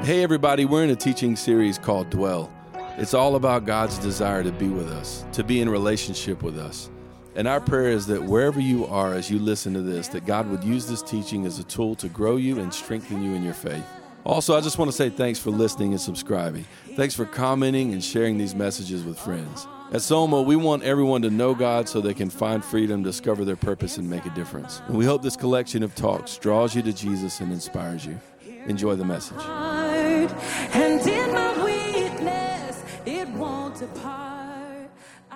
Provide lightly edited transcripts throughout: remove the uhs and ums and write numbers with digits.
Hey everybody, we're in a teaching series called Dwell. It's all about God's desire to be with us, to be in relationship with us. And our prayer is that wherever you are as you listen to this, that God would use this teaching as a tool to grow you and strengthen you in your faith. Also, I just want to say thanks for listening and subscribing. Thanks for commenting and sharing these messages with friends. At Soma, we want everyone to know God so they can find freedom, discover their purpose, and make a difference. And we hope this collection of talks draws you to Jesus and inspires you. Enjoy the message. And in my weakness, it won't depart.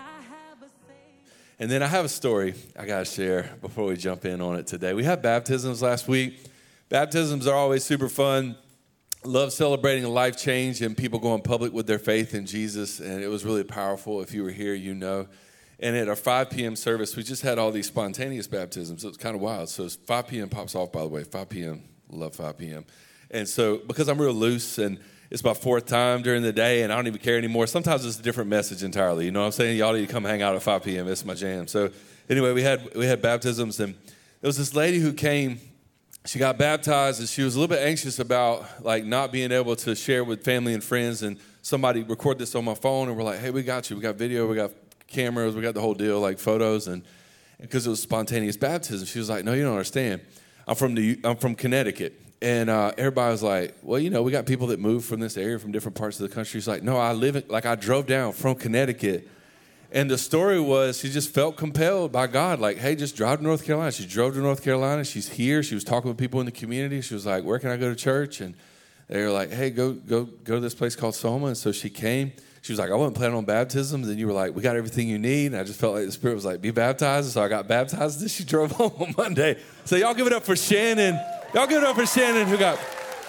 And then I have a story I got to share before we jump in on it today. We had baptisms last week. Baptisms are always super fun. Love celebrating a life change and people going public with their faith in Jesus. And it was really powerful. If you were here, you know. And at our 5 p.m. service, we just had all these spontaneous baptisms. It was kind of wild. So it's 5 p.m. pops off, by the way. 5 p.m. Love 5 p.m. And so because I'm real loose and it's my fourth time during the day and I don't even care anymore, sometimes it's a different message entirely. You know what I'm saying? Y'all need to come hang out at 5 p.m. It's my jam. So anyway, we had baptisms, and there was this lady who came. She got baptized, and she was a little bit anxious about like not being able to share with family and friends. And somebody recorded this on my phone, and we're like, hey, we got you. We got video. We got cameras. We got the whole deal, like photos. And because it was spontaneous baptism, she was like, no, you don't understand. I'm from Connecticut. And everybody was like, well, you know, we got people that move from this area from different parts of the country. She's like, no, I drove down from Connecticut. And the story was she just felt compelled by God, like, hey, just drive to North Carolina. She drove to North Carolina. She's here. She was talking with people in the community. She was like, where can I go to church? And they were like, hey, go to this place called Soma. And so she came. She was like, I wasn't planning on baptism. And you were like, we got everything you need. And I just felt like the Spirit was like, be baptized. And so I got baptized. And she drove home on Monday. So y'all give it up for Shannon. Y'all give it up for Shannon, who got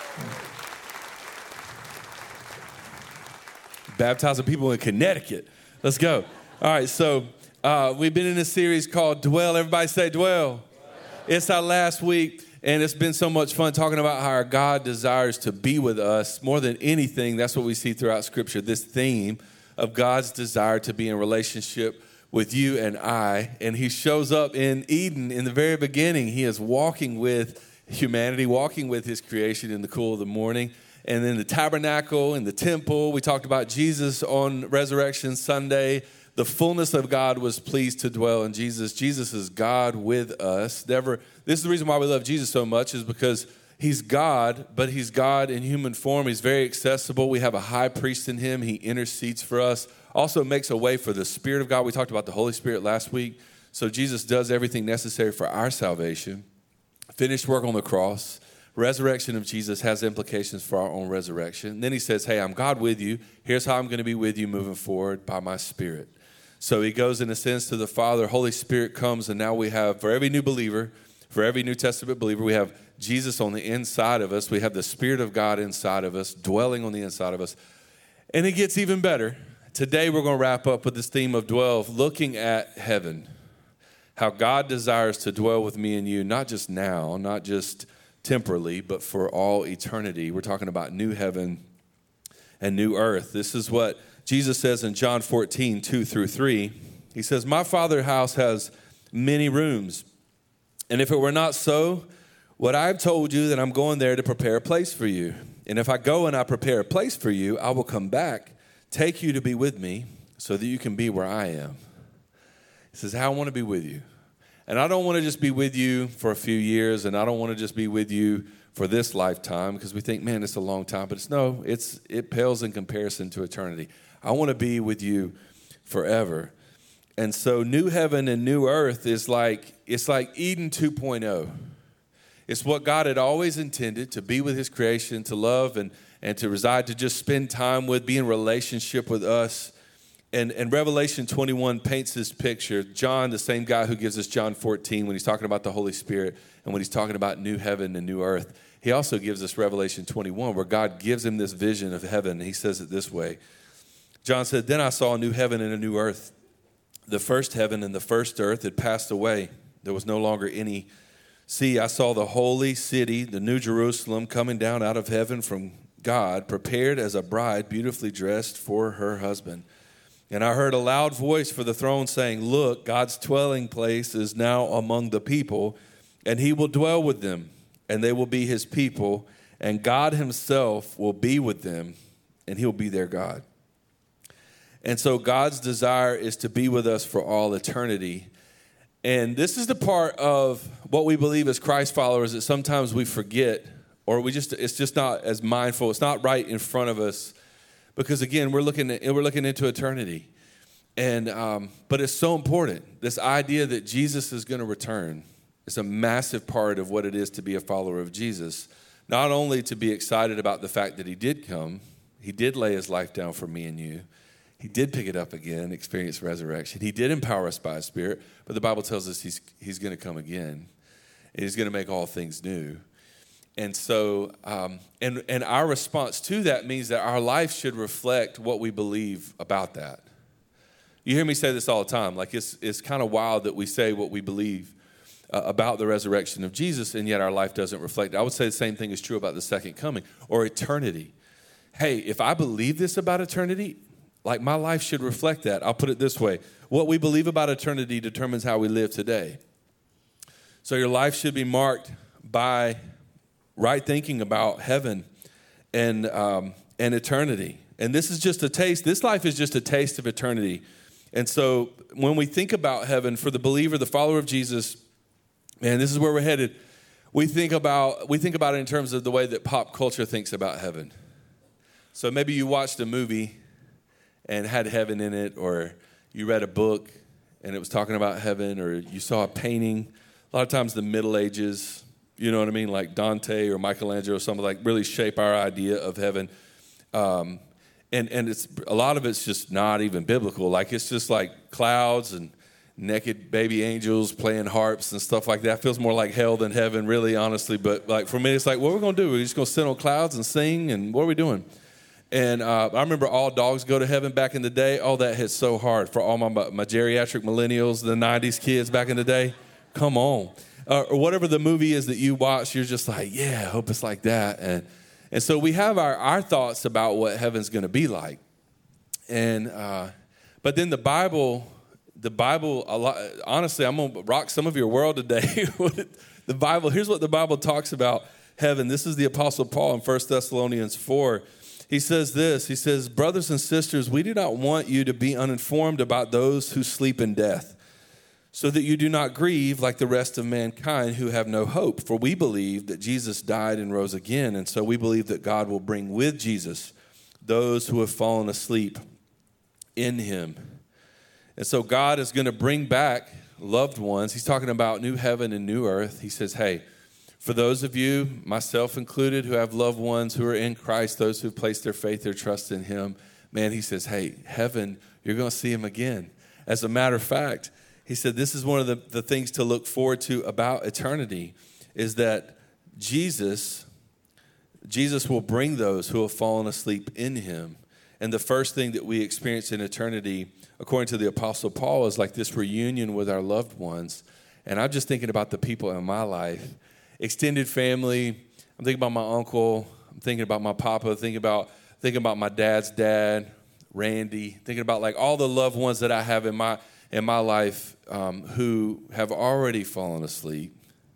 baptizing people in Connecticut. Let's go. All right, so we've been in a series called Dwell. Everybody say Dwell. It's our last week, and it's been so much fun talking about how our God desires to be with us more than anything. That's what we see throughout Scripture, this theme of God's desire to be in relationship with you and I. And he shows up in Eden in the very beginning. He is walking with humanity, walking with his creation in the cool of the morning. And then the tabernacle and the temple. We talked about Jesus on Resurrection Sunday. The fullness of God was pleased to dwell in Jesus. Jesus is God with us. This is the reason why we love Jesus so much, is because he's God, but he's God in human form. He's very accessible. We have a high priest in him. He intercedes for us. Also makes a way for the Spirit of God. We talked about the Holy Spirit last week. So Jesus does everything necessary for our salvation. Finished work on the cross. Resurrection of Jesus has implications for our own resurrection. And then he says, hey, I'm God with you. Here's how I'm going to be with you moving forward, by my Spirit. So he goes, in a sense, to the Father. Holy Spirit comes, and now we have, for every new believer, for every New Testament believer, we have Jesus on the inside of us. We have the Spirit of God inside of us, dwelling on the inside of us. And it gets even better. Today we're going to wrap up with this theme of dwell, looking at heaven. How God desires to dwell with me and you, not just now, not just temporally, but for all eternity. We're talking about new heaven and new earth. This is what Jesus says in John 14, 2-3. He says, my Father's house has many rooms. And if it were not so, what I've told you, that I'm going there to prepare a place for you. And if I go and I prepare a place for you, I will come back, take you to be with me, so that you can be where I am. He says, I want to be with you. And I don't want to just be with you for a few years, and I don't want to just be with you for this lifetime, because we think, man, it's a long time. But it pales in comparison to eternity. I want to be with you forever. And so new heaven and new earth it's like Eden 2.0. It's what God had always intended, to be with his creation, to love and to reside, to just spend time with, be in relationship with us. And Revelation 21 paints this picture. John, the same guy who gives us John 14 when he's talking about the Holy Spirit and when he's talking about new heaven and new earth, he also gives us Revelation 21 where God gives him this vision of heaven. And he says it this way. John said, then I saw a new heaven and a new earth. The first heaven and the first earth had passed away. There was no longer any sea. I saw the holy city, the new Jerusalem, coming down out of heaven from God, prepared as a bride beautifully dressed for her husband. And I heard a loud voice for the throne saying, look, God's dwelling place is now among the people, and he will dwell with them, and they will be his people, and God himself will be with them, and he'll be their God. And so God's desire is to be with us for all eternity. And this is the part of what we believe as Christ followers that sometimes we forget, or it's just not as mindful. It's not right in front of us because, again, we're looking into eternity. And but it's so important. This idea that Jesus is going to return is a massive part of what it is to be a follower of Jesus. Not only to be excited about the fact that he did come, he did lay his life down for me and you. He did pick it up again, experience resurrection. He did empower us by his Spirit, but the Bible tells us he's going to come again. And he's going to make all things new. And so, and our response to that means that our life should reflect what we believe about that. You hear me say this all the time. Like it's kind of wild that we say what we believe about the resurrection of Jesus, and yet our life doesn't reflect it. I would say the same thing is true about the second coming or eternity. Hey, if I believe this about eternity, like my life should reflect that. I'll put it this way. What we believe about eternity determines how we live today. So your life should be marked by right thinking about heaven and eternity. And this is just a taste. This life is just a taste of eternity. And so when we think about heaven, for the believer, the follower of Jesus, man, this is where we're headed. We think about it in terms of the way that pop culture thinks about heaven. So maybe you watched a movie and had heaven in it, or you read a book and it was talking about heaven, or you saw a painting. A lot of times the Middle Ages, you know what I mean, like Dante or Michelangelo or something, like really shape our idea of heaven. And it's a lot of it's just not even biblical. Like it's just like clouds and naked baby angels playing harps and stuff like that. It feels more like hell than heaven, really, honestly. But like for me, it's like, what are we going to do? We're just going to sit on clouds and sing, and what are we doing? And I remember All Dogs Go to Heaven back in the day. Oh, that hit so hard for all my geriatric millennials, the 90s kids back in the day. Come on. Or whatever the movie is that you watch, you're just like, yeah, I hope it's like that. And so we have our thoughts about what heaven's going to be like. And but then the Bible, a lot, honestly, I'm going to rock some of your world today. The Bible, here's what the Bible talks about heaven. This is the Apostle Paul in 1 Thessalonians 4. He says this, he says, brothers and sisters, we do not want you to be uninformed about those who sleep in death, so that you do not grieve like the rest of mankind who have no hope. For we believe that Jesus died and rose again, and so we believe that God will bring with Jesus those who have fallen asleep in him. And so God is going to bring back loved ones. He's talking about new heaven and new earth. He says, hey, for those of you, myself included, who have loved ones who are in Christ, those who place their faith, their trust in him, man, he says, hey, heaven, you're going to see him again. As a matter of fact, he said this is one of the things to look forward to about eternity is that Jesus will bring those who have fallen asleep in him. And the first thing that we experience in eternity, according to the Apostle Paul, is like this reunion with our loved ones. And I'm just thinking about the people in my life. Extended family. I'm thinking about my uncle. I'm thinking about my papa. Thinking about my dad's dad, Randy. Thinking about like all the loved ones that I have in my life who have already fallen asleep,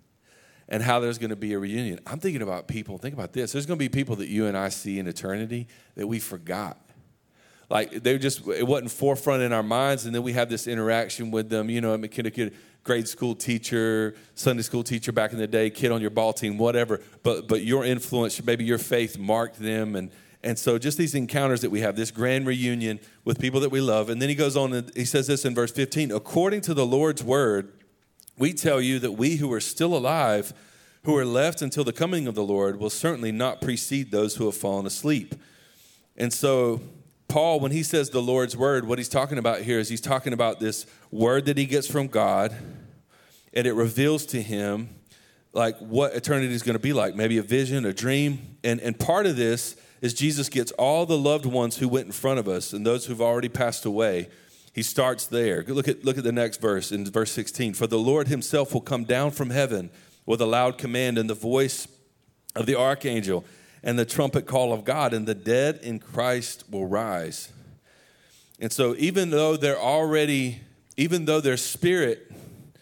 and how there's going to be a reunion. I'm thinking about people. Think about this. There's going to be people that you and I see in eternity that we forgot. Like it wasn't forefront in our minds, and then we have this interaction with them. You know, grade school teacher, Sunday school teacher back in the day, kid on your ball team, whatever. But your influence, maybe your faith marked them, and so just these encounters that we have, this grand reunion with people that we love. And then he goes on and he says this in verse 15, according to the Lord's word, we tell you that we who are still alive, who are left until the coming of the Lord, will certainly not precede those who have fallen asleep. And so Paul, when he says the Lord's word, what he's talking about here is he's talking about this word that he gets from God, and it reveals to him like what eternity is going to be like, maybe a vision, a dream. And part of this is Jesus gets all the loved ones who went in front of us and those who've already passed away. He starts there. Look at the next verse, in verse 16. For the Lord himself will come down from heaven with a loud command and the voice of the archangel and the trumpet call of God, and the dead in Christ will rise. And so even though their spirit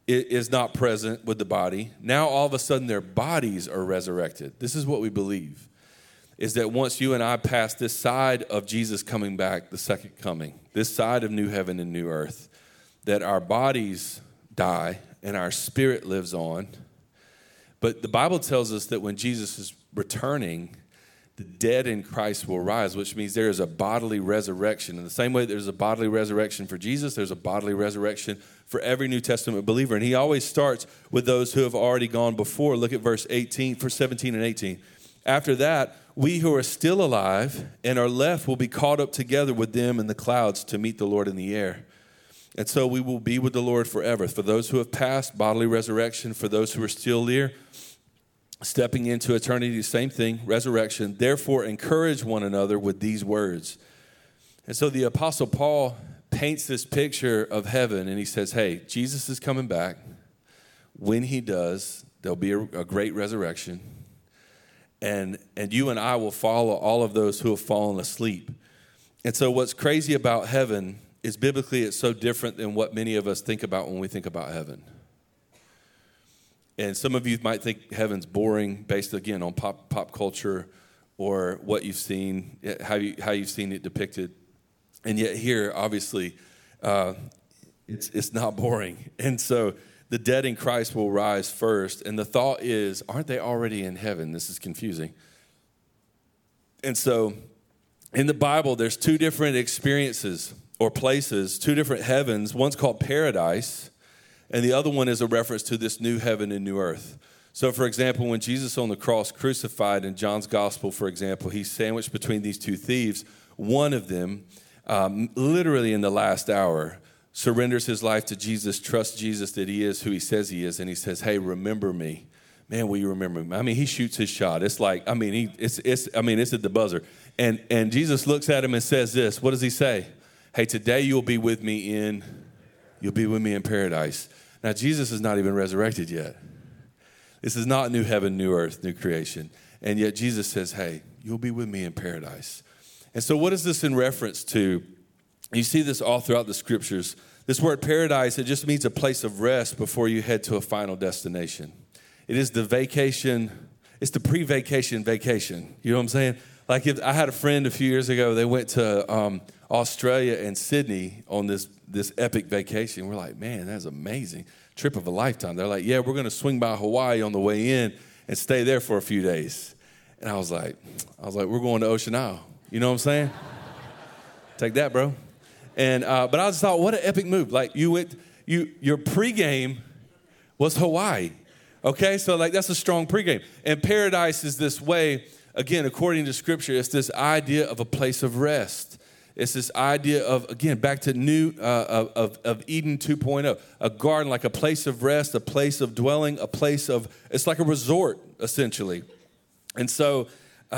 is not present with the body. Now all of a sudden their bodies are resurrected. This is what we believe, is that once you and I pass this side of Jesus coming back, the second coming, this side of new heaven and new earth, that our bodies die and our spirit lives on. But the Bible tells us that when Jesus is returning, the dead in Christ will rise, which means there is a bodily resurrection. In the same way there's a bodily resurrection for Jesus, there's a bodily resurrection for every New Testament believer. And he always starts with those who have already gone before. Look at verse 17 and 18. After that, we who are still alive and are left will be caught up together with them in the clouds to meet the Lord in the air. And so we will be with the Lord forever. For those who have passed, bodily resurrection. For those who are still there, stepping into eternity, same thing, resurrection. Therefore, encourage one another with these words. And so the Apostle Paul paints this picture of heaven, and he says, hey, Jesus is coming back. When he does, there'll be a great resurrection. And you and I will follow all of those who have fallen asleep. And so what's crazy about heaven is biblically it's so different than what many of us think about when we think about heaven. And some of you might think heaven's boring based, again, on pop culture or what you've seen, how you've seen it depicted. And yet here, obviously, it's not boring. And so the dead in Christ will rise first. And the thought is, aren't they already in heaven? This is confusing. And so in the Bible, there's two different experiences or places, two different heavens. One's called paradise, and the other one is a reference to this new heaven and new earth. So, for example, when Jesus on the cross crucified in John's gospel, for example, he's sandwiched between these two thieves. One of them, literally in the last hour, surrenders his life to Jesus, trusts Jesus that he is who he says he is, and he says, hey, remember me. Man, will you remember me? I mean, he shoots his shot. It's like, it's at the buzzer. And Jesus looks at him and says this. What does he say? Hey, today you'll be with me in paradise. Now, Jesus is not even resurrected yet. This is not new heaven, new earth, new creation. And yet Jesus says, hey, you'll be with me in paradise. And so what is this in reference to? You see this all throughout the scriptures. This word paradise, it just means a place of rest before you head to a final destination. It is the vacation. It's the pre-vacation vacation. You know what I'm saying? Like I had a friend a few years ago. They went to Australia and Sydney on this epic vacation. We're like, man, that's amazing. Trip of a lifetime. They're like, yeah, we're going to swing by Hawaii on the way in and stay there for a few days. And I was like, we're going to Ocean Isle. You know what I'm saying? Take that, bro. And but I just thought, what an epic move. Like your pregame was Hawaii. Okay, so like that's a strong pregame. And paradise is this way, again, according to Scripture, it's this idea of a place of rest. It's this idea of, again, back to of Eden 2.0, a garden, like a place of rest, a place of dwelling, it's like a resort, essentially. And so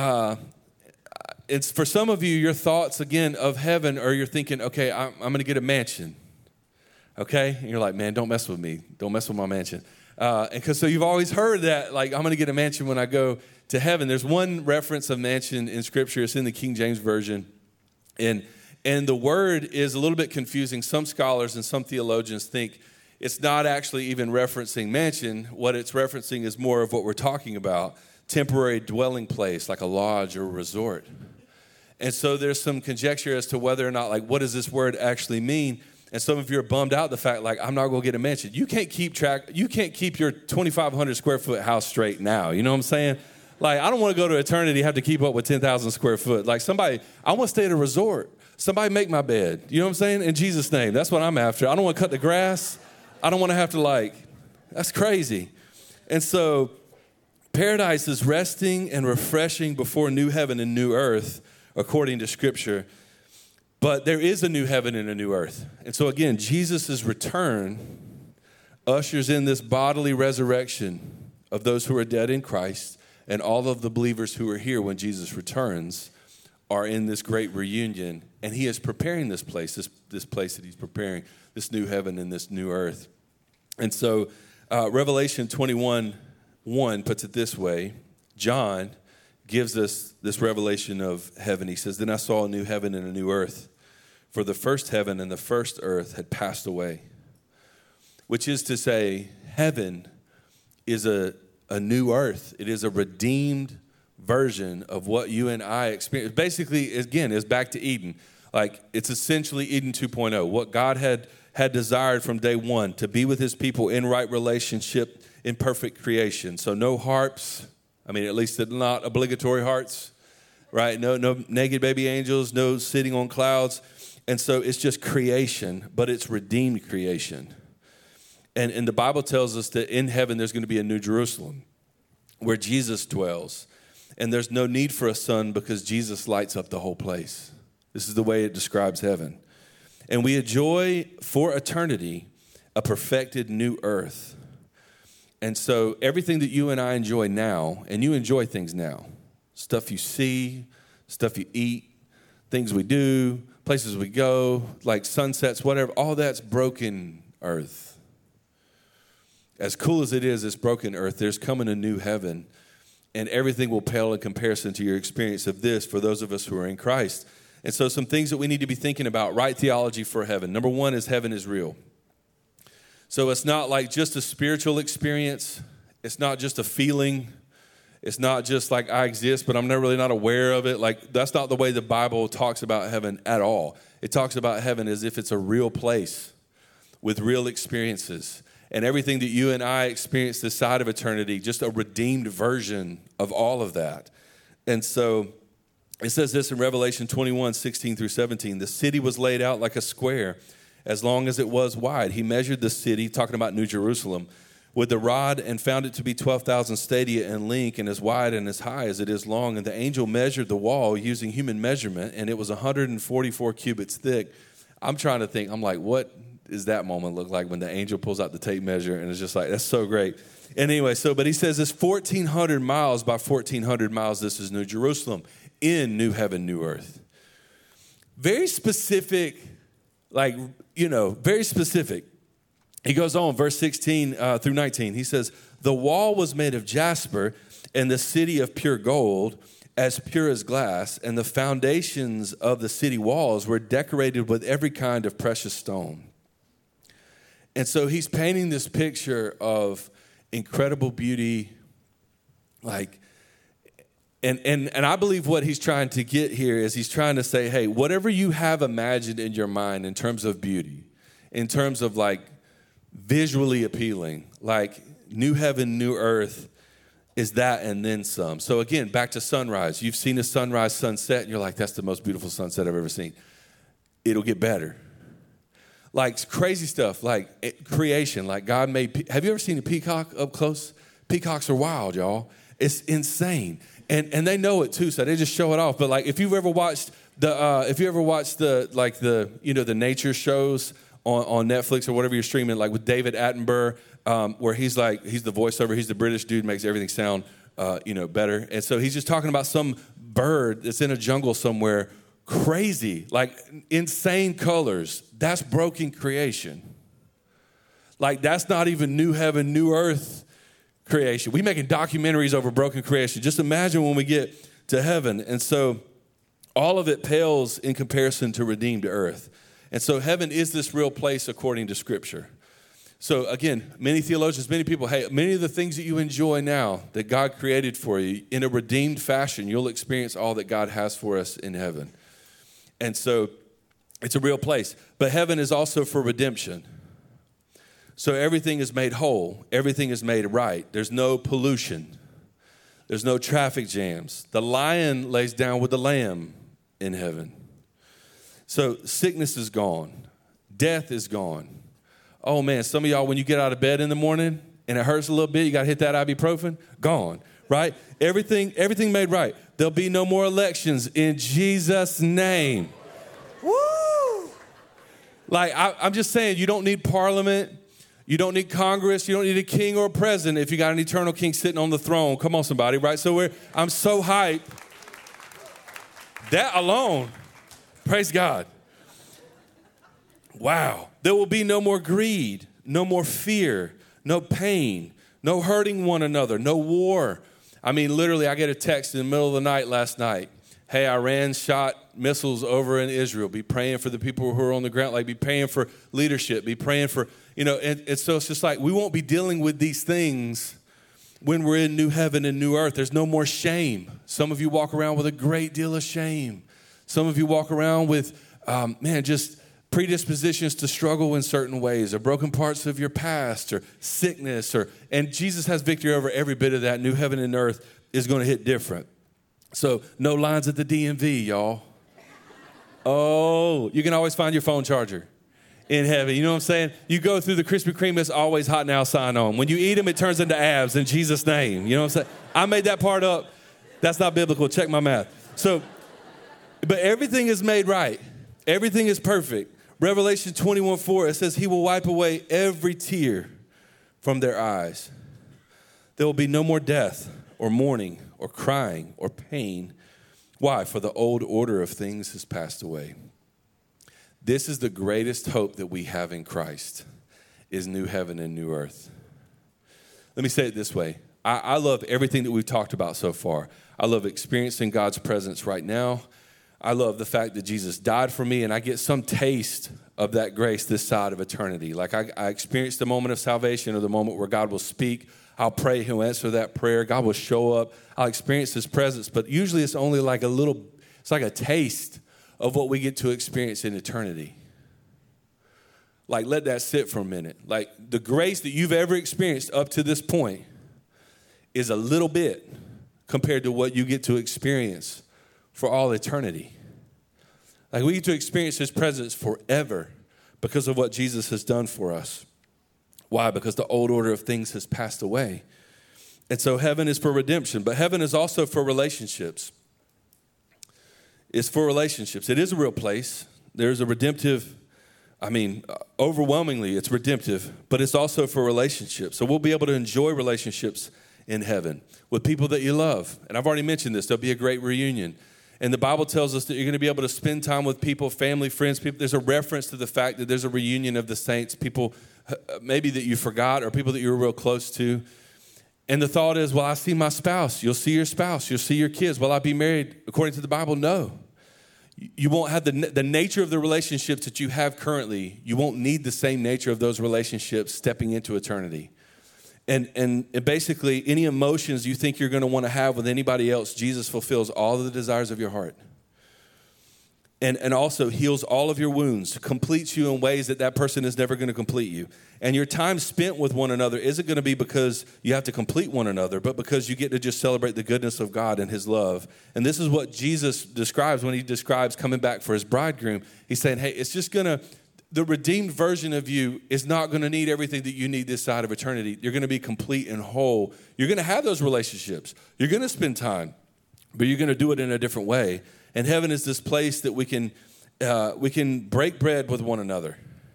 it's for some of you, your thoughts, again, of heaven, or you're thinking, okay, I'm going to get a mansion, okay? And you're like, man, don't mess with me. Don't mess with my mansion. So you've always heard that, like, I'm going to get a mansion when I go to heaven. There's one reference of mansion in Scripture. It's in the King James Version. And the word is a little bit confusing. Some scholars and some theologians think it's not actually even referencing mansion. What it's referencing is more of what we're talking about, temporary dwelling place, like a lodge or a resort. And so there's some conjecture as to whether or not, like, what does this word actually mean? And some of you are bummed out the fact, like, I'm not going to get a mansion. You can't keep your 2,500 square foot house straight now. You know what I'm saying? Like, I don't want to go to eternity, have to keep up with 10,000 square foot. Like I want to stay at a resort. Somebody make my bed. You know what I'm saying? In Jesus' name. That's what I'm after. I don't want to cut the grass. I don't want to have to, that's crazy. And so paradise is resting and refreshing before new heaven and new earth, according to Scripture. But there is a new heaven and a new earth. And so, again, Jesus' return ushers in this bodily resurrection of those who are dead in Christ. And all of the believers who are here when Jesus returns are in this great reunion. And he is preparing this place, this place that he's preparing, this new heaven and this new earth. And so Revelation 21:1 puts it this way. John gives us this revelation of heaven. He says, then I saw a new heaven and a new earth, for the first heaven and the first earth had passed away, which is to say heaven is a new earth. It is a redeemed version of what you and I experience. Basically, again, is back to Eden. Like, it's essentially Eden 2.0, what God had desired from day one, to be with his people in right relationship in perfect creation. So no harps, I mean, at least not obligatory hearts, right? No naked baby angels, no sitting on clouds. And so it's just creation, but it's redeemed creation. And the Bible tells us that in heaven there's going to be a new Jerusalem where Jesus dwells. And there's no need for a sun because Jesus lights up the whole place. This is the way it describes heaven. And we enjoy for eternity a perfected new earth. And so everything that you and I enjoy now, and you enjoy things now, stuff you see, stuff you eat, things we do, places we go, like sunsets, whatever, all that's broken earth. As cool as it is, this broken earth, there's coming a new heaven, and everything will pale in comparison to your experience of this for those of us who are in Christ. And so some things that we need to be thinking about, right theology for heaven. Number one is heaven is real. So it's not like just a spiritual experience. It's not just a feeling. It's not just like I exist, but I'm really not aware of it. Like, that's not the way the Bible talks about heaven at all. It talks about heaven as if it's a real place with real experiences. And everything that you and I experience this side of eternity, just a redeemed version of all of that. And so it says this in Revelation 21, 16 through 17. The city was laid out like a square, as long as it was wide. He measured the city, talking about New Jerusalem, with the rod and found it to be 12,000 stadia in length and as wide and as high as it is long. And the angel measured the wall using human measurement, and it was 144 cubits thick. I'm trying to think, I'm like, what does that moment look like when the angel pulls out the tape measure? And it's just like, that's so great. And anyway, but he says it's 1,400 miles by 1,400 miles. This is New Jerusalem in new heaven, new earth. Very specific, very specific. He goes on, verse 16 through 19. He says, the wall was made of jasper and the city of pure gold, as pure as glass, and the foundations of the city walls were decorated with every kind of precious stone. And so he's painting this picture of incredible beauty, and I believe what he's trying to get here is he's trying to say, hey, whatever you have imagined in your mind in terms of beauty, in terms of like visually appealing, like new heaven, new earth, is that and then some. So again, back to sunrise. You've seen a sunrise, sunset, and you're like, that's the most beautiful sunset I've ever seen. It'll get better. Like crazy stuff, like creation, like God made. Have you ever seen a peacock up close? Peacocks are wild, y'all. It's insane, and they know it too, so they just show it off. But like, if you've ever watched the nature shows on Netflix or whatever you're streaming, like with David Attenborough, where he's the voiceover, he's the British dude, makes everything sound better, and so he's just talking about some bird that's in a jungle somewhere. Crazy, like insane colors. That's broken creation. Like, that's not even new heaven, new earth creation. We making documentaries over broken creation. Just imagine when we get to heaven. And so all of it pales in comparison to redeemed earth. And so heaven is this real place according to Scripture. So again, many theologians, many people, hey, many of the things that you enjoy now that God created for you in a redeemed fashion, you'll experience all that God has for us in heaven. And so it's a real place. But heaven is also for redemption. So everything is made whole. Everything is made right. There's no pollution. There's no traffic jams. The lion lays down with the lamb in heaven. So sickness is gone. Death is gone. Oh, man, some of y'all, when you get out of bed in the morning and it hurts a little bit, you got to hit that ibuprofen. Gone, right? Everything made right. There'll be no more elections in Jesus' name. Woo! Like, I'm just saying, you don't need parliament. You don't need Congress. You don't need a king or a president if you got an eternal king sitting on the throne. Come on, somebody, right? So I'm so hyped. That alone, praise God. Wow. There will be no more greed, no more fear, no pain, no hurting one another, no war. I mean, literally, I get a text in the middle of the night last night. Hey, Iran shot missiles over in Israel. Be praying for the people who are on the ground. Like, be praying for leadership. Be praying for, And so it's just like we won't be dealing with these things when we're in new heaven and new earth. There's no more shame. Some of you walk around with a great deal of shame. Some of you walk around with, just predispositions to struggle in certain ways, or broken parts of your past, or sickness, and Jesus has victory over every bit of that. New heaven and earth is going to hit different. So no lines at the DMV, y'all. Oh, you can always find your phone charger in heaven. You know what I'm saying? You go through the Krispy Kreme, it's always hot now sign on. When you eat them, it turns into abs in Jesus' name. You know what I'm saying? I made that part up. That's not biblical. Check my math. So, but everything is made right. Everything is perfect. Revelation 21:4, it says he will wipe away every tear from their eyes. There will be no more death or mourning or crying or pain. Why? For the old order of things has passed away. This is the greatest hope that we have in Christ, is new heaven and new earth. Let me say it this way. I love everything that we've talked about so far. I love experiencing God's presence right now. I love the fact that Jesus died for me, and I get some taste of that grace this side of eternity. Like I experienced the moment of salvation, or the moment where God will speak. I'll pray, he'll answer that prayer. God will show up. I'll experience his presence, but usually it's only like it's like a taste of what we get to experience in eternity. Like, let that sit for a minute. Like, the grace that you've ever experienced up to this point is a little bit compared to what you get to experience for all eternity. Like, we get to experience his presence forever because of what Jesus has done for us. Why? Because the old order of things has passed away. And so heaven is for redemption, but heaven is also for relationships. It's for relationships. It is a real place. There's a redemptive, overwhelmingly it's redemptive, but it's also for relationships. So we'll be able to enjoy relationships in heaven with people that you love. And I've already mentioned this. There'll be a great reunion. And the Bible tells us that you're going to be able to spend time with people, family, friends, people. There's a reference to the fact that there's a reunion of the saints, people maybe that you forgot or people that you were real close to. And the thought is, well, I see my spouse. You'll see your spouse. You'll see your kids. Will I be married according to the Bible? No. You won't have the nature of the relationships that you have currently. You won't need the same nature of those relationships stepping into eternity. And basically, any emotions you think you're going to want to have with anybody else, Jesus fulfills all of the desires of your heart. And also heals all of your wounds, completes you in ways that person is never going to complete you. And your time spent with one another isn't going to be because you have to complete one another, but because you get to just celebrate the goodness of God and his love. And this is what Jesus describes when he describes coming back for his bridegroom. He's saying, hey, it's just going to, the redeemed version of you is not going to need everything that you need this side of eternity. You're going to be complete and whole. You're going to have those relationships. You're going to spend time, but you're going to do it in a different way. And heaven is this place that we can break bread with one another.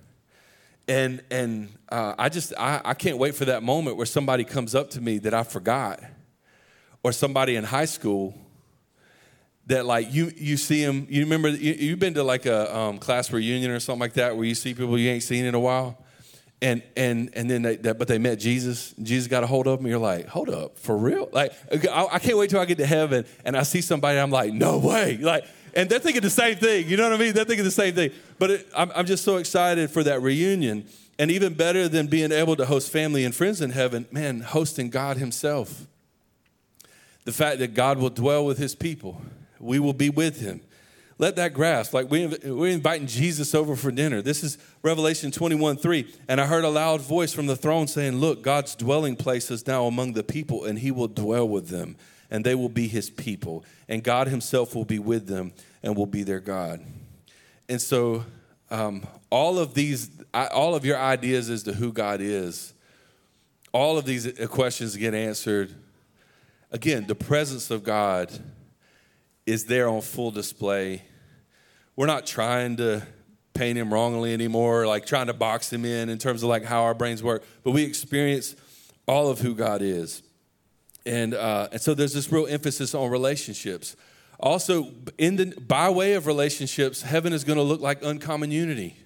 And I can't wait for that moment where somebody comes up to me that I forgot, or somebody in high school that like you see them. You remember you've been to like a class reunion or something like that where you see people you ain't seen in a while, and then they met Jesus. Jesus got a hold of them. You're like, hold up, for real? Like I can't wait till I get to heaven and I see somebody. I'm like, no way, like. And they're thinking the same thing. You know what I mean? They're thinking the same thing. But I'm just so excited for that reunion. And even better than being able to host family and friends in heaven, man, hosting God himself. The fact that God will dwell with his people. We will be with him. Let that grasp. Like we're inviting Jesus over for dinner. This is Revelation 21:3. And I heard a loud voice from the throne saying, look, God's dwelling place is now among the people, and he will dwell with them. And they will be his people. And God himself will be with them and will be their God. And so all of your ideas as to who God is, all of these questions get answered. Again, the presence of God is there on full display. We're not trying to paint him wrongly anymore, like trying to box him in terms of like how our brains work. But we experience all of who God is. And so there's this real emphasis on relationships. Also, by way of relationships, heaven is going to look like uncommon unity.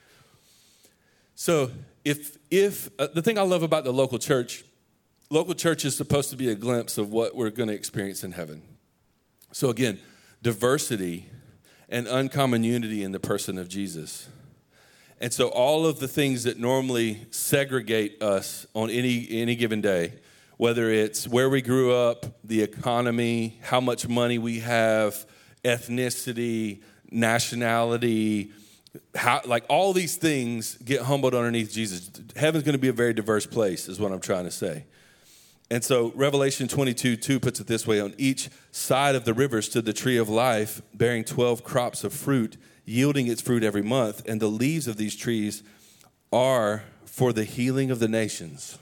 So if the thing I love about the local church is supposed to be a glimpse of what we're going to experience in heaven. So again, diversity and uncommon unity in the person of Jesus. And so all of the things that normally segregate us on any given day, whether it's where we grew up, the economy, how much money we have, ethnicity, nationality, like all these things get humbled underneath Jesus. Heaven's going to be a very diverse place is what I'm trying to say. And so Revelation 22:2 puts it this way: on each side of the river stood the tree of life, bearing 12 crops of fruit, yielding its fruit every month. And the leaves of these trees are for the healing of the nations.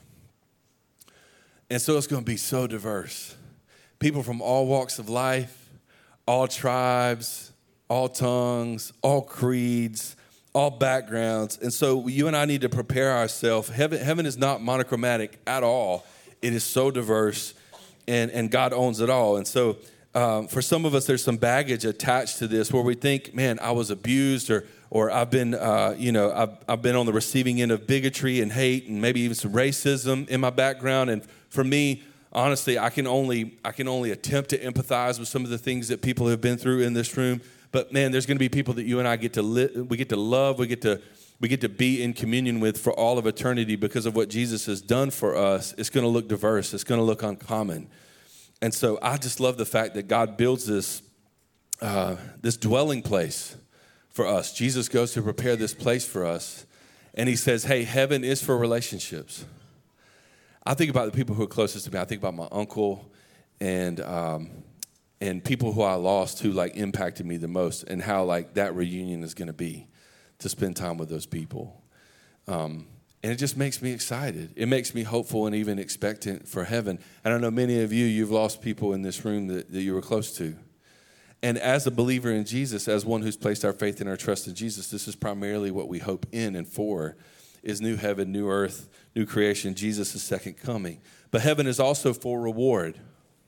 And so it's going to be so diverse. People from all walks of life, all tribes, all tongues, all creeds, all backgrounds. And so you and I need to prepare ourselves. Heaven is not monochromatic at all. It is so diverse, and God owns it all. And so for some of us, there's some baggage attached to this where we think, man, I was abused, or I've been, I've been on the receiving end of bigotry and hate, and maybe even some racism in my background. And for me, honestly, I can only attempt to empathize with some of the things that people have been through in this room. But man, there's going to be people that you and I get to we get to love, we get to be in communion with for all of eternity because of what Jesus has done for us. It's going to look diverse. It's going to look uncommon. And so I just love the fact that God builds this dwelling place for us. Jesus goes to prepare this place for us, and he says, hey, heaven is for relationships. I think about the people who are closest to me. I think about my uncle and people who I lost who like impacted me the most, and how like that reunion is going to be to spend time with those people. And it just makes me excited. It makes me hopeful and even expectant for heaven. And I know many of you've lost people in this room that you were close to. And as a believer in Jesus, as one who's placed our faith and our trust in Jesus, this is primarily what we hope in and for, is new heaven, new earth, new creation, Jesus' second coming. But heaven is also for reward.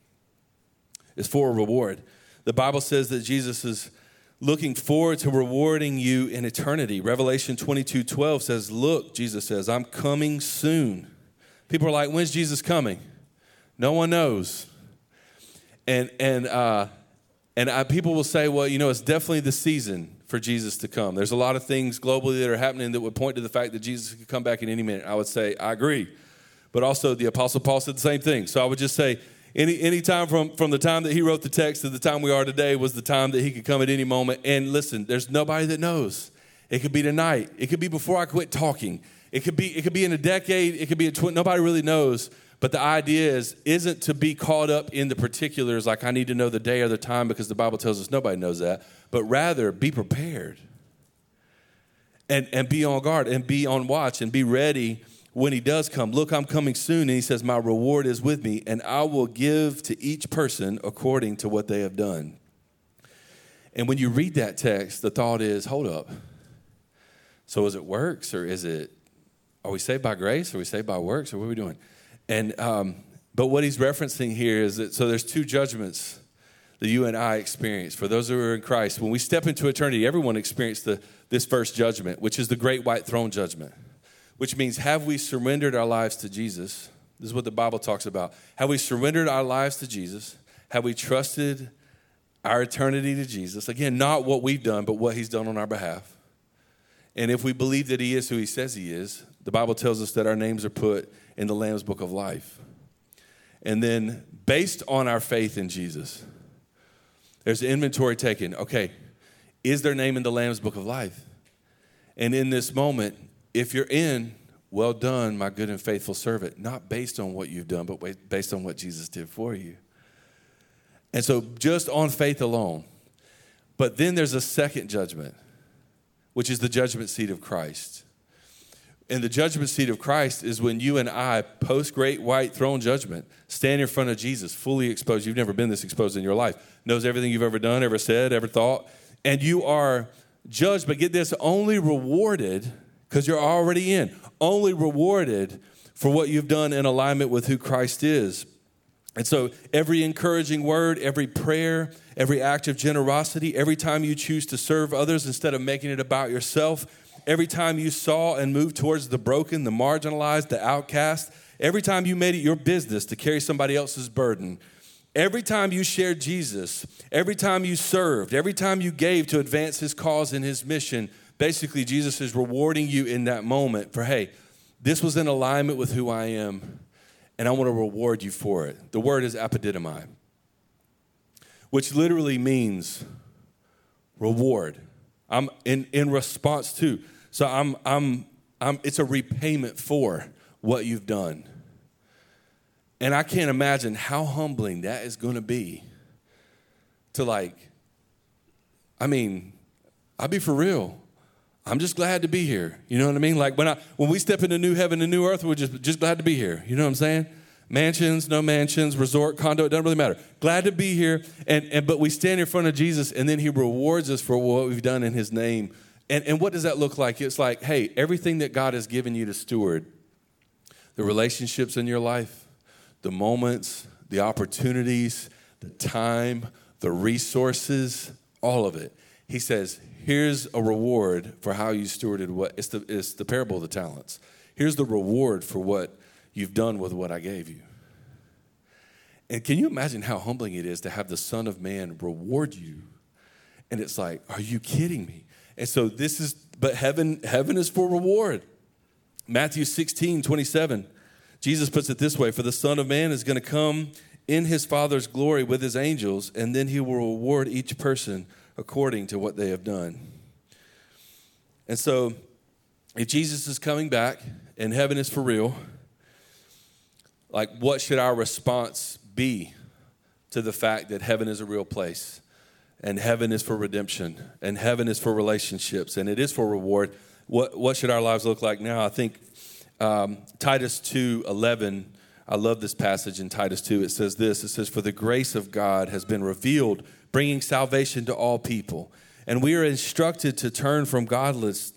It's for a reward. The Bible says that Jesus is looking forward to rewarding you in eternity. Revelation 22:12 says, look, Jesus says, I'm coming soon. People are like, when's Jesus coming? No one knows. And people will say, well, it's definitely the season for Jesus to come. There's a lot of things globally that are happening that would point to the fact that Jesus could come back in any minute. I would say, I agree. But also the Apostle Paul said the same thing. So I would just say, any time from the time that he wrote the text to the time we are today was the time that he could come at any moment. And listen, there's nobody that knows. It could be tonight. It could be before I quit talking. It could be in a decade. It could be nobody really knows. But the idea isn't to be caught up in the particulars, like I need to know the day or the time because the Bible tells us nobody knows that. But rather be prepared and be on guard and be on watch and be ready when he does come. Look, I'm coming soon. And he says, my reward is with me, and I will give to each person according to what they have done. And when you read that text, the thought is, hold up. So is it works, or are we saved by grace? Are we saved by works, or what are we doing? And but what he's referencing here is that, so there's two judgments that you and I experience. For those who are in Christ, when we step into eternity, everyone experienced this first judgment, which is the great white throne judgment. Which means, have we surrendered our lives to Jesus? This is what the Bible talks about. Have we surrendered our lives to Jesus? Have we trusted our eternity to Jesus? Again, not what we've done, but what he's done on our behalf. And if we believe that he is who he says he is, the Bible tells us that our names are put in the Lamb's Book of Life. And then, based on our faith in Jesus, there's an inventory taken. Okay, is their name in the Lamb's Book of Life? And in this moment, if you're in, well done, my good and faithful servant, not based on what you've done, but based on what Jesus did for you. And so just on faith alone. But then there's a second judgment, which is the judgment seat of Christ. And the judgment seat of Christ is when you and I, post great white throne judgment, stand in front of Jesus, fully exposed. You've never been this exposed in your life. Knows everything you've ever done, ever said, ever thought. And you are judged, but get this, only rewarded, because you're already in, only rewarded for what you've done in alignment with who Christ is. And so every encouraging word, every prayer, every act of generosity, every time you choose to serve others instead of making it about yourself, every time you saw and moved towards the broken, the marginalized, the outcast, every time you made it your business to carry somebody else's burden, every time you shared Jesus, every time you served, every time you gave to advance his cause and his mission, Basically, Jesus is rewarding you in that moment for, hey, this was in alignment with who I am, and I want to reward you for it. The word is apodidomai, which literally means reward. I'm in response to. So I'm it's a repayment for what you've done. And I can't imagine how humbling that is going to be to I'll be for real. I'm just glad to be here. You know what I mean? Like when we step into new heaven and new earth, we're just glad to be here. You know what I'm saying? Mansions, no mansions, resort, condo, it doesn't really matter. Glad to be here. But we stand in front of Jesus, and then he rewards us for what we've done in his name. And what does that look like? It's like, hey, everything that God has given you to steward, the relationships in your life, the moments, the opportunities, the time, the resources, all of it. He says, here's a reward for how you stewarded what. It's the parable of the talents. Here's the reward for what you've done with what I gave you. And can you imagine how humbling it is to have the Son of Man reward you? And it's like, are you kidding me? And so but heaven is for reward. Matthew 16:27, Jesus puts it this way, for the Son of Man is going to come in his Father's glory with his angels, and then he will reward each person according to what they have done. And so if Jesus is coming back and heaven is for real, what should our response be to the fact that heaven is a real place and heaven is for redemption and heaven is for relationships and it is for reward? What should our lives look like now? I think Titus 2:11, I love this passage in Titus 2. It says this, it says, for the grace of God has been revealed, bringing salvation to all people. And we are instructed to turn from godless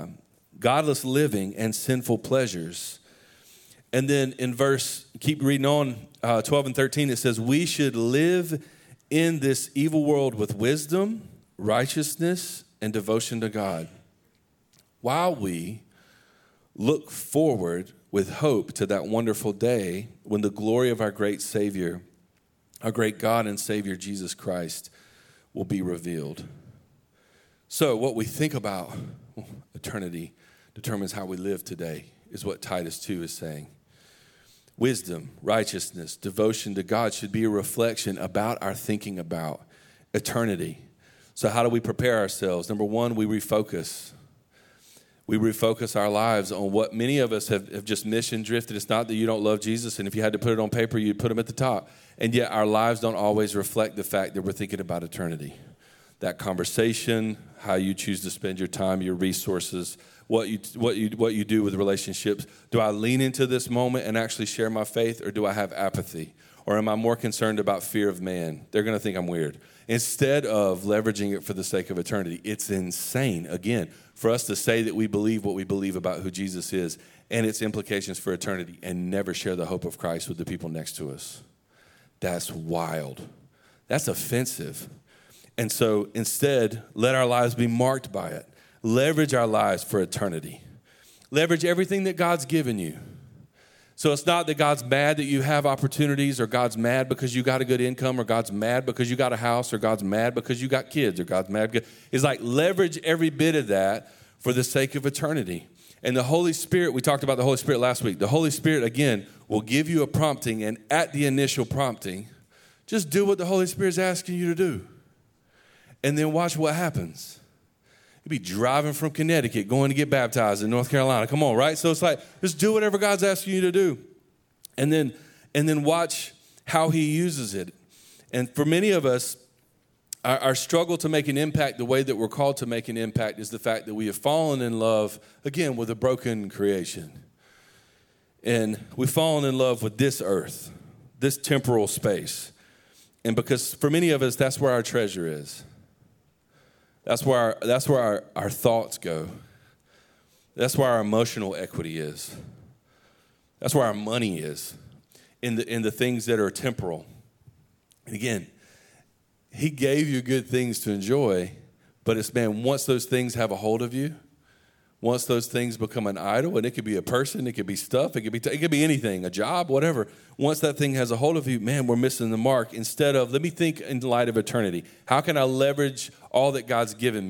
living and sinful pleasures. And then in keep reading on, 12 and 13, it says, we should live in this evil world with wisdom, righteousness, and devotion to God, while we look forward with hope to that wonderful day when the glory of our great Savior, our great God and Savior, Jesus Christ, will be revealed. So what we think about eternity determines how we live today, is what Titus 2 is saying. Wisdom, righteousness, devotion to God should be a reflection about our thinking about eternity. So how do we prepare ourselves? Number one, we refocus. We refocus our lives on what many of us have just mission drifted. It's not that you don't love Jesus, and if you had to put it on paper, you'd put him at the top. And yet our lives don't always reflect the fact that we're thinking about eternity. That conversation, how you choose to spend your time, your resources, what you do with relationships. Do I lean into this moment and actually share my faith, or do I have apathy? Or am I more concerned about fear of man? They're going to think I'm weird. Instead of leveraging it for the sake of eternity. It's insane, again, for us to say that we believe what we believe about who Jesus is and its implications for eternity and never share the hope of Christ with the people next to us. That's wild. That's offensive. And so instead, let our lives be marked by it. Leverage our lives for eternity. Leverage everything that God's given you. So it's not that God's mad that you have opportunities, or God's mad because you got a good income, or God's mad because you got a house, or God's mad because you got kids, or God's mad. It's like leverage every bit of that for the sake of eternity. And the Holy Spirit, we talked about the Holy Spirit last week. The Holy Spirit, again, will give you a prompting, and at the initial prompting, just do what the Holy Spirit's asking you to do. And then watch what happens. You'd be driving from Connecticut, going to get baptized in North Carolina. Come on, right? So it's like, just do whatever God's asking you to do. And then watch how he uses it. And for many of us, our struggle to make an impact, the way that we're called to make an impact, is the fact that we have fallen in love, again, with a broken creation. And we've fallen in love with this earth, this temporal space. And because for many of us, that's where our treasure is. That's where our thoughts go. That's where our emotional equity is. That's where our money is, in the things that are temporal. And again, he gave you good things to enjoy, but it's, man, once those things have a hold of you, once those things become an idol, and it could be a person, it could be stuff, it could be anything, a job, whatever. Once that thing has a hold of you, man, we're missing the mark. Instead of, let me think in light of eternity. How can I leverage all that God's given me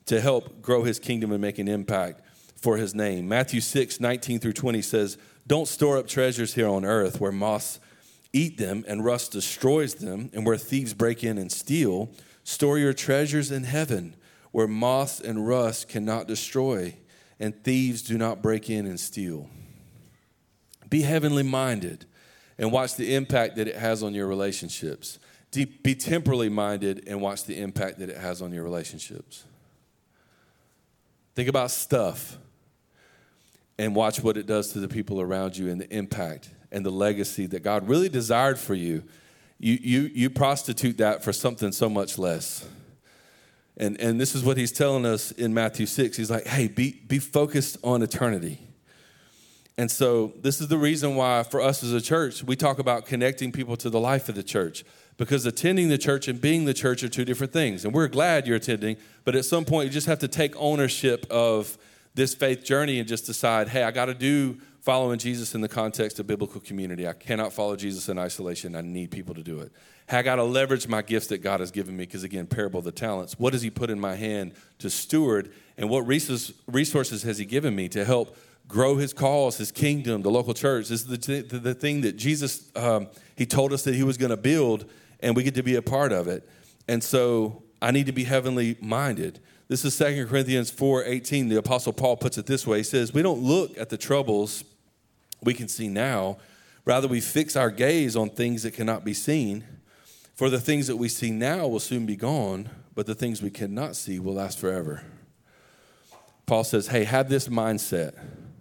to help grow his kingdom and make an impact for his name. Matthew 6:19-20 says, don't store up treasures here on earth where moths eat them and rust destroys them and where thieves break in and steal. Store your treasures in heaven where moths and rust cannot destroy and thieves do not break in and steal. Be heavenly minded and watch the impact that it has on your relationships. Be temporally minded and watch the impact that it has on your relationships. Think about stuff and watch what it does to the people around you and the impact and the legacy that God really desired for you. You prostitute that for something so much less. And this is what he's telling us in Matthew 6. He's like, hey, be focused on eternity. And so this is the reason why for us as a church, we talk about connecting people to the life of the church. Because attending the church and being the church are two different things. And we're glad you're attending, but at some point you just have to take ownership of this faith journey and just decide, hey, I got to do following Jesus in the context of biblical community. I cannot follow Jesus in isolation. I need people to do it. Hey, I got to leverage my gifts that God has given me because, again, parable of the talents. What does he put in my hand to steward, and what resources has he given me to help grow his cause, his kingdom, the local church? This is the thing that Jesus, he told us that he was going to build, and we get to be a part of it. And so I need to be heavenly minded. This is 2 Corinthians 4:18. The Apostle Paul puts it this way. He says, we don't look at the troubles we can see now. Rather, we fix our gaze on things that cannot be seen. For the things that we see now will soon be gone, but the things we cannot see will last forever. Paul says, hey, have this mindset.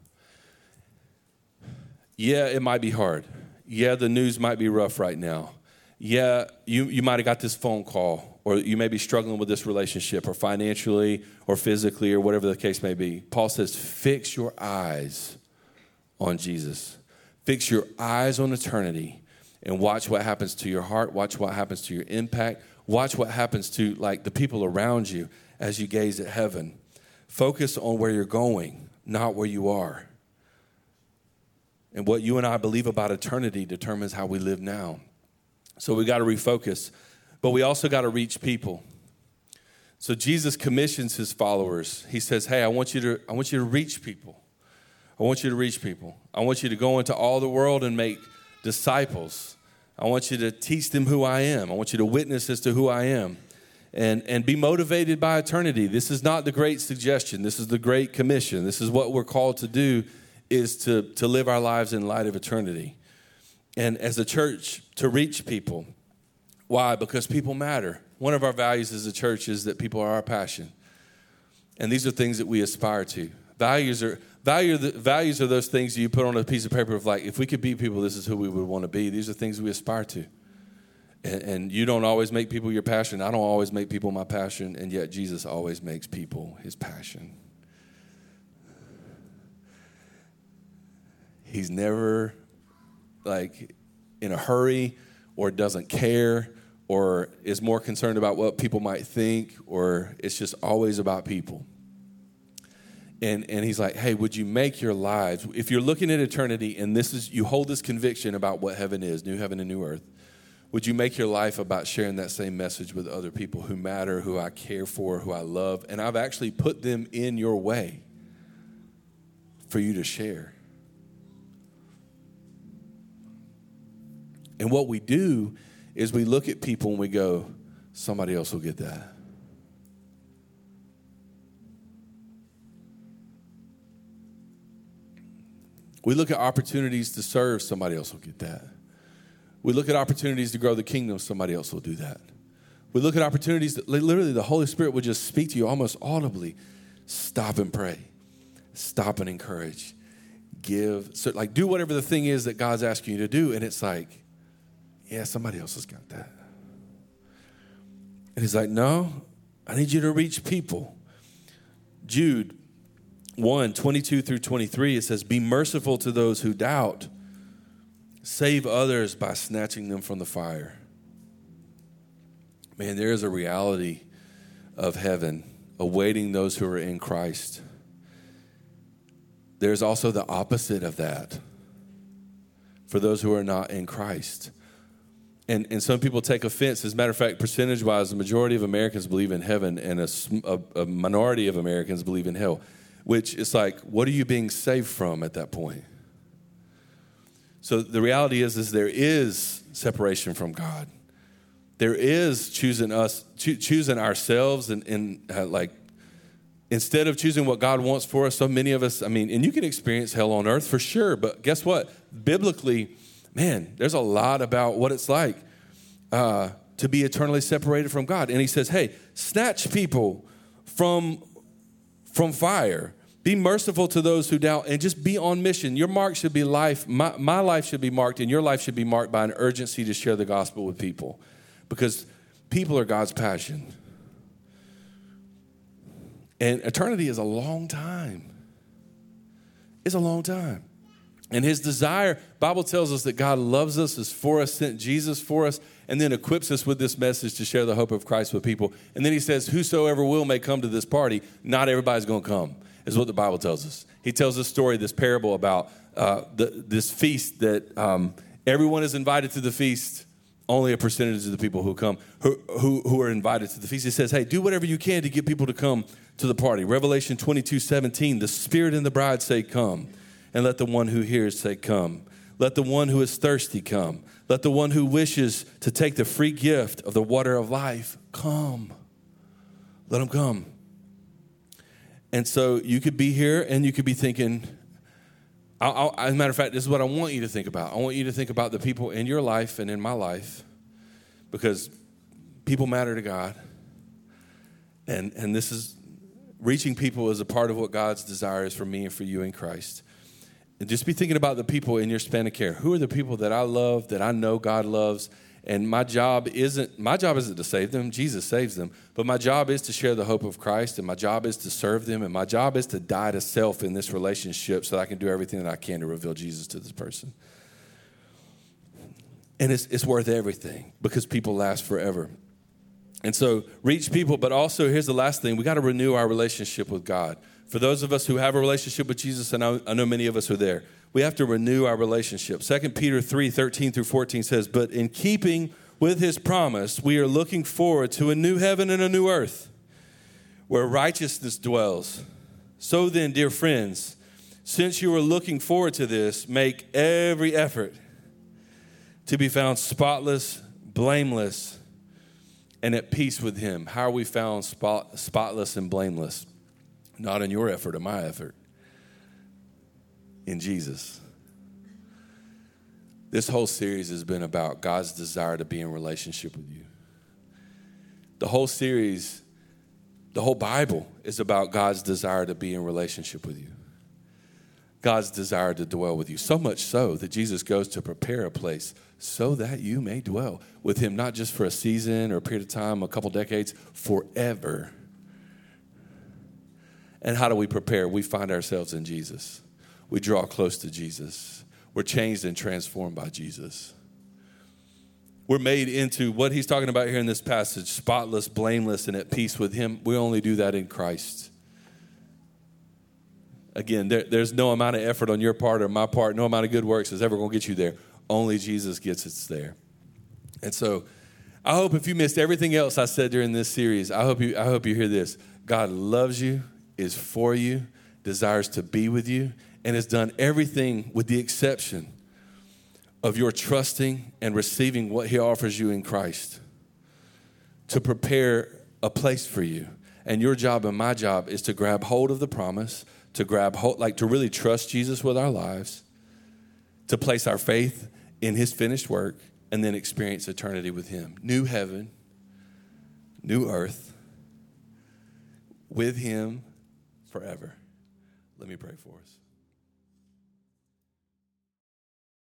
Yeah, it might be hard. Yeah, the news might be rough right now. Yeah, you might have got this phone call, or you may be struggling with this relationship, or financially, or physically, or whatever the case may be. Paul says, fix your eyes on Jesus. Fix your eyes on eternity, and watch what happens to your heart. Watch what happens to your impact. Watch what happens to the people around you as you gaze at heaven. Focus on where you're going, not where you are. And what you and I believe about eternity determines how we live now. So we got to refocus, but we also got to reach people. So Jesus commissions his followers. He says, hey, I want you to reach people. I want you to reach people. I want you to go into all the world and make disciples. I want you to teach them who I am. I want you to witness as to who I am and be motivated by eternity. This is not the great suggestion. This is the great commission. This is what we're called to do, is to live our lives in light of eternity. And as a church, to reach people. Why? Because people matter. One of our values as a church is that people are our passion. And these are things that we aspire to. Values are those things that you put on a piece of paper of if we could be people, this is who we would want to be. These are things we aspire to. And you don't always make people your passion. I don't always make people my passion. And yet Jesus always makes people his passion. He's never in a hurry or doesn't care or is more concerned about what people might think, or it's just always about people. And he's like, hey, would you make your lives, if you're looking at eternity and you hold this conviction about what heaven is, new heaven and new earth, would you make your life about sharing that same message with other people who matter, who I care for, who I love, and I've actually put them in your way for you to share? And what we do is we look at people and we go, somebody else will get that. We look at opportunities to serve, somebody else will get that. We look at opportunities to grow the kingdom, somebody else will do that. We look at opportunities that literally the Holy Spirit would just speak to you almost audibly. Stop and pray. Stop and encourage. Give. So do whatever the thing is that God's asking you to do. And it's yeah, somebody else has got that. And he's like, no, I need you to reach people. Jude 1:22-23, it says, be merciful to those who doubt. Save others by snatching them from the fire. Man, there is a reality of heaven awaiting those who are in Christ. There's also the opposite of that for those who are not in Christ. And some people take offense. As a matter of fact, percentage-wise, the majority of Americans believe in heaven, and a minority of Americans believe in hell, which is like, what are you being saved from at that point? So the reality is there is separation from God. There is choosing ourselves, and like, instead of choosing what God wants for us, so many of us, and you can experience hell on earth for sure, but guess what? Biblically, man, there's a lot about what it's like to be eternally separated from God. And he says, hey, snatch people from fire. Be merciful to those who doubt, and just be on mission. Your mark should be life. My life should be marked, and your life should be marked by an urgency to share the gospel with people, because people are God's passion. And eternity is a long time. It's a long time. And his desire, Bible tells us that God loves us, is for us, sent Jesus for us, and then equips us with this message to share the hope of Christ with people. And then he says, whosoever will may come to this party. Not everybody's going to come, is what the Bible tells us. He tells this story, this parable about this feast that everyone is invited to the feast. Only a percentage of the people who come, who are invited to the feast. He says, hey, do whatever you can to get people to come to the party. Revelation 22:17, the Spirit and the bride say, come. And let the one who hears say, come. Let the one who is thirsty come. Let the one who wishes to take the free gift of the water of life come. Let them come. And so you could be here and you could be thinking, as a matter of fact, this is what I want you to think about. I want you to think about the people in your life and in my life, because people matter to God. And this is, reaching people is a part of what God's desire is for me and for you in Christ. And just be thinking about the people in your span of care. Who are the people that I love, that I know God loves? And my job isn't to save them. Jesus saves them. But my job is to share the hope of Christ, and my job is to serve them, and my job is to die to self in this relationship so that I can do everything that I can to reveal Jesus to this person. And it's worth everything, because people last forever. And so reach people, but also here's the last thing. We got to renew our relationship with God. For those of us who have a relationship with Jesus, and I know many of us are there, we have to renew our relationship. 2 Peter 3:13-14 says, but in keeping with his promise, we are looking forward to a new heaven and a new earth where righteousness dwells. So then, dear friends, since you are looking forward to this, make every effort to be found spotless, blameless, and at peace with him. How are we found spotless and blameless? Not in your effort or my effort. In Jesus. This whole series has been about God's desire to be in relationship with you. The whole series, the whole Bible is about God's desire to be in relationship with you. God's desire to dwell with you. So much so that Jesus goes to prepare a place so that you may dwell with him, not just for a season or a period of time, a couple decades, forever. And how do we prepare? We find ourselves in Jesus. We draw close to Jesus. We're changed and transformed by Jesus. We're made into what he's talking about here in this passage, spotless, blameless, and at peace with him. We only do that in Christ. Again, there's no amount of effort on your part or my part, no amount of good works is ever going to get you there. Only Jesus gets us there. And so I hope if you missed everything else I said during this series, I hope you hear this. God loves you, is for you, desires to be with you, and has done everything with the exception of your trusting and receiving what he offers you in Christ to prepare a place for you. And your job and my job is to grab hold of the promise, to grab hold, like to really trust Jesus with our lives, to place our faith in his finished work, and then experience eternity with him. New heaven, new earth, with him forever. Let me pray for us.